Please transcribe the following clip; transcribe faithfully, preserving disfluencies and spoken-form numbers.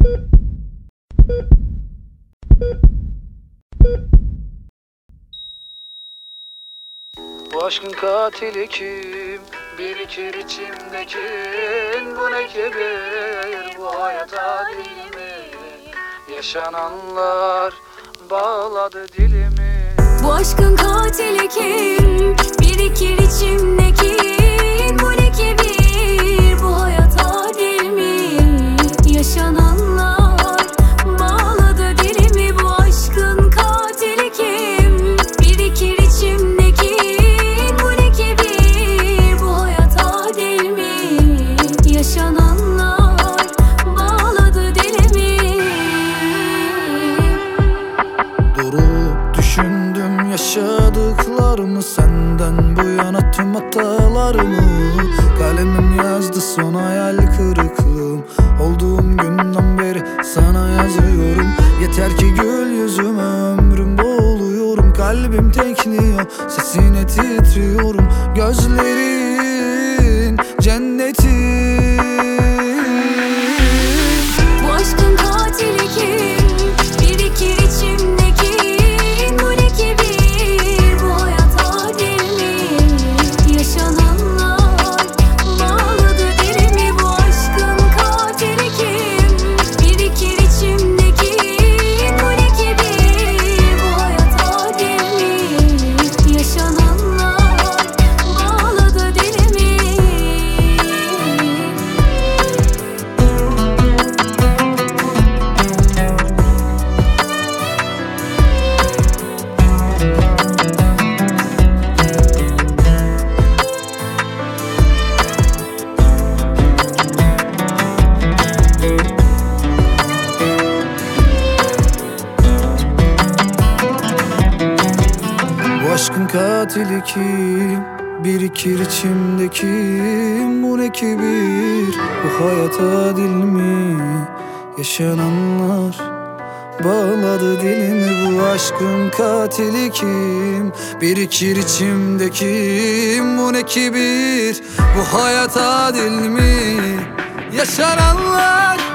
Bu aşkın katili kim? Birikir içimdeki bu ne kibir, bu hayat adil mi? Yaşananlar bağladı dilimi. Bu aşkın katili kim? Birikir içimdeki bu ne kibir, bu hayat adil mi? Yaşananlar bağladı dilimi. Bu aşkın katili kim? Birikir içimdeki bu ne kibir, bu hayat adil mi? Yaşananlar bağladı dilimi. Durup düşündüm yaşadıklarımı, senden bu yana tüm hatalarımı. Kalemim yazdı son hayal kırıklığım, olduğum günden beri sana yazıyorum. Yeter ki gül yüzüme, ömrümde oluyorum. Kalbim tekniyor, sesine titriyorum. Gözlerin cennetin. Bu aşkın katili kim? Birikir içimdeki bu ne kibir, bu hayat adil mi? Yaşananlar bağladı dilimi. Bu aşkın katili kim? Birikir içimdeki bu ne kibir, bu hayat adil mi? Yaşananlar bağladı dilimi. Bu aşkın katili kim? Birikir içimdeki bu ne kibir, bu hayat adil mi? Yaşananlar bağladı dilimi. Bu aşkın katili kim? Birikir içimdeki bu ne kibir, bu hayat adil mi? Yaşananlar